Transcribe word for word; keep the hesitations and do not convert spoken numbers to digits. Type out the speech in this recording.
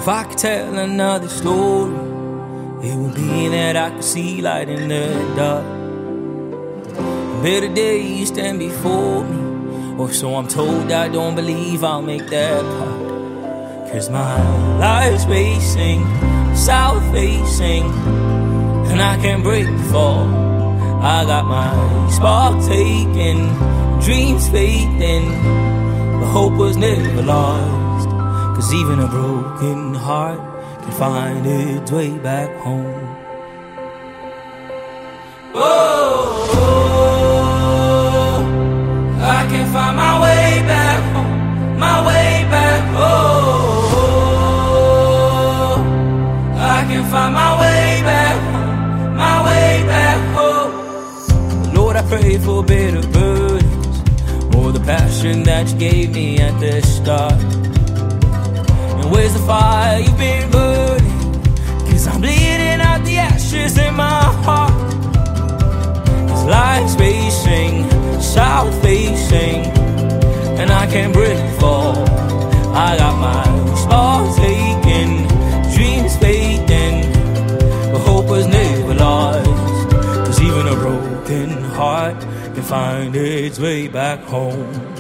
If I could tell another story, it would be that I could see light in the dark. Better days stand before me, or so I'm told. I don't believe I'll make that part. Cause my life's racing, south facing, and I can't break the fall. I got my spark taken, dreams fading, but hope was never lost. Cause even a broken heart can find its way back home. Oh, oh, I can find my way back home, my way back home. Oh, I can find my way back home, my way back home. Lord, I pray for better burdens, or the passion that you gave me at the start. Where's the fire you've been burning? Cause I'm bleeding out the ashes in my heart. Cause life's racing, south facing, and I can't break the fall. I got my spark taken, dreams fading, but hope was never lost. Cause even a broken heart can find its way back home.